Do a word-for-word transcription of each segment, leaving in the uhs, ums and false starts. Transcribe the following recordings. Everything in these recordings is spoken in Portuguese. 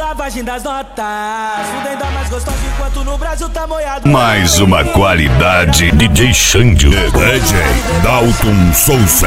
lavagem das notas. Tudo ainda mais gostoso enquanto no Brasil tá molhado. Mais uma qualidade D J Xande, D J Dalton Souza.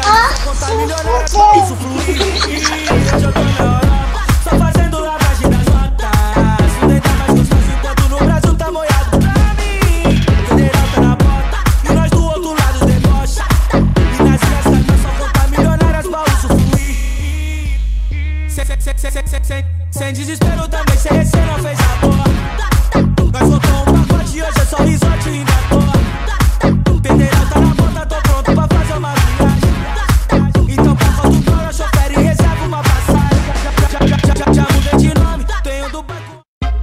Isso fluir, hoje eu tô na Europa, só fazendo lavagem das notas. Tudo ainda mais gostoso enquanto no Brasil tá molhado. Pra mim, federal tá na porta e nós do outro lado debocha. E nas festas nós só contar milionárias pra isso fluir. Sem, sem, sem, sem, sem, sem, sem desespero também, sem receio não fez a porra. Nós voltou um pacote e hoje é só risote e ainda toa. Federal tá na porta, tô pronto pra fazer uma viagem. Então pra foto do cara, chofer e reserva uma passagem. Já, já, já, já, já mudei de nome, tenho do banco.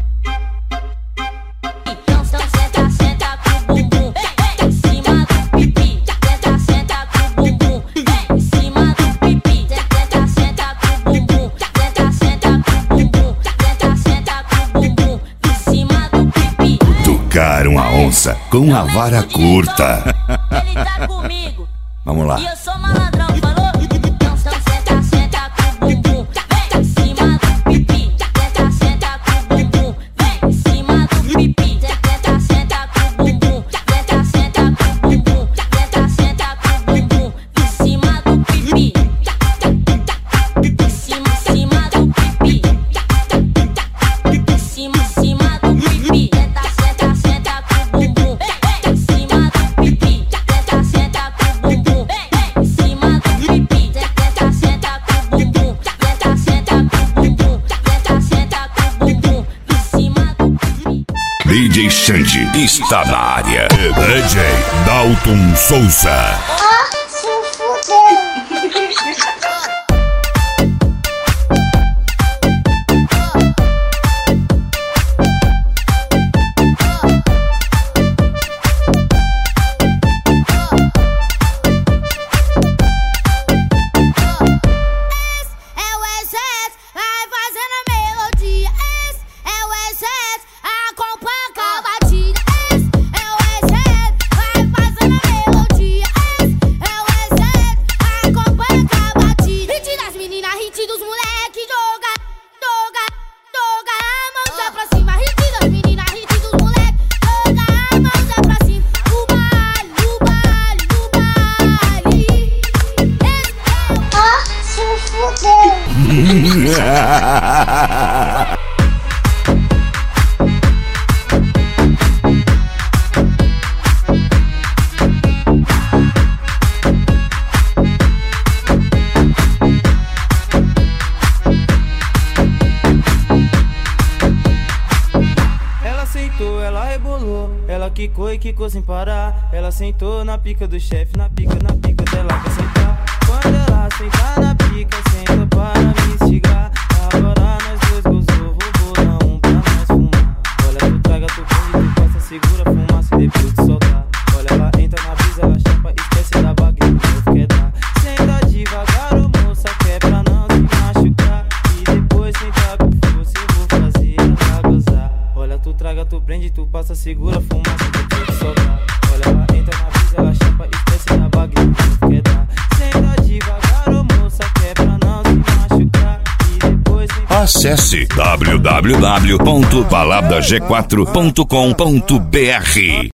Então senta, senta com o bumbum em cima do pipi. Senta, senta com o bumbum em cima do pipi. Senta, senta com o bumbum. Senta, senta com o bumbum. Senta, senta com o bumbum em cima do pipi. Tocaram a onça com a vara curta. Ele tá comigo. Vamos lá. E eu sou malandrão, falou? Então senta, senta com o bumbum em cima do pipi. Senta, senta com o bumbum em cima do pipi. Senta, senta com o bumbum. Senta, senta com o bumbum. Senta, senta com o bumbum em cima do pipi. Em cima, cima do pipi. Em cima, cima do pipi. Senta, senta, senta com o bumbum em cima do pipi. Senta, senta com o bumbum em cima do pipi. Senta, senta com o bumbum. Senta, senta com o bumbum. Senta, senta com o bumbum em cima do pipi. D J Xande está na área. D J Dalton Souza. Ah, se fudeu. É o excesso, vai fazendo a melodia. Esse é o excesso, acompanha com a batida. Esse é o excesso, vai fazendo a melodia. Esse é o excesso, acompanha com a batida. Hit das meninas, hit dos moleque, joga, joga, joga a mão pra cima. Hit das meninas, hit dos moleque, joga a mão pra cima. No baile, no baile, no baile. Esse é o Ah, se fudeu. Ela sentou, ela rebolou, ela quicou e quicou sem parar. Ela sentou na pica do chefe, na pica, na pica dela quer sentar. Quando ela sentar na pica, senta para me instigar. Agora nós dois gozou, roubou, dá um pra nós fumar. Olha, tu traga, tu põe, tu passa, segura a fumaça e depois tu soltar. Olha, ela entra na brisa, ela chapa, esquece da baga e tu quer dar. Senta devagar, ô moça, que é pra não se machucar. E depois senta com força, eu vou fazer ela gozar. Olha, tu traga, tu prende, tu passa, segura a fumaça e depois tu soltar. Olha, ela entra na brisa, ela chapa, esquece da baga e tu quer dar. Senta devagar, ô moça, que é pra não se machucar. E depois senta. Acesse w w w ponto balada g quatro ponto com ponto b r.